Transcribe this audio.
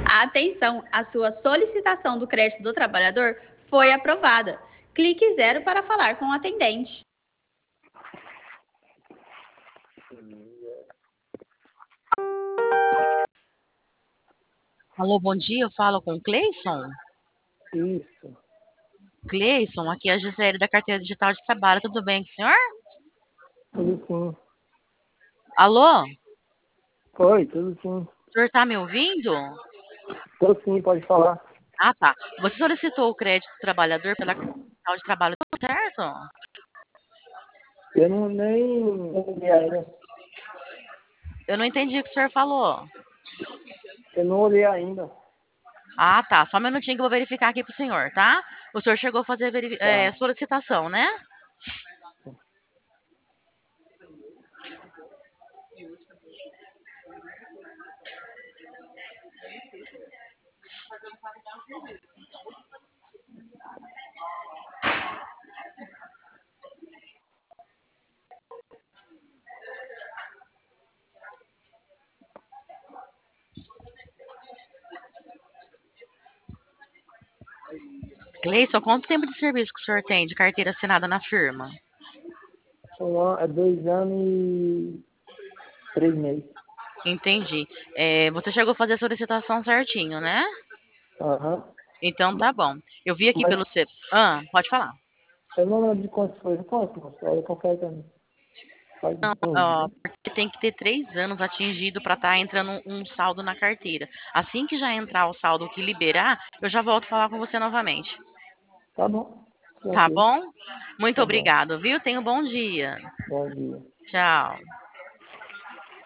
Atenção, a sua solicitação do crédito do trabalhador foi aprovada. Clique 0 para falar com o atendente. Alô, bom dia, eu falo com o Cleison. Isso, Cleison, aqui é a Gisele da Carteira Digital de Trabalho, tudo bem com o senhor? tudo sim. Alô, o Tudo sim. senhor tá me ouvindo? Tô sim, pode falar. Ah, tá. Você solicitou o crédito do trabalhador pela Carteira Digital de Trabalho, tudo certo? Eu não nem olhei ainda. Eu não entendi o que o senhor falou. Eu não olhei ainda. Ah, tá. Só um minutinho que eu vou verificar aqui pro senhor, tá? O senhor chegou a fazer Tá. solicitação, né? Cleison, quanto tempo de serviço que o senhor tem de carteira assinada na firma? É 2 anos e 3 meses. Entendi. Você chegou a fazer a solicitação certinho, né? Aham. Então tá bom. Eu vi aqui Mas pelo C. Pode falar. eu não lembro de quanto foi. Quanto, moço? Aí eu confesso também. Faz uns, Ó, né? porque tem que ter 3 anos atingido para estar entrando um saldo na carteira. Assim que já entrar o saldo que liberar, eu já volto a falar com você novamente. Tá bom. Tá Tranquilo. bom? Muito Tá bom. obrigado, viu? Tenha um bom dia. Bom dia. Tchau.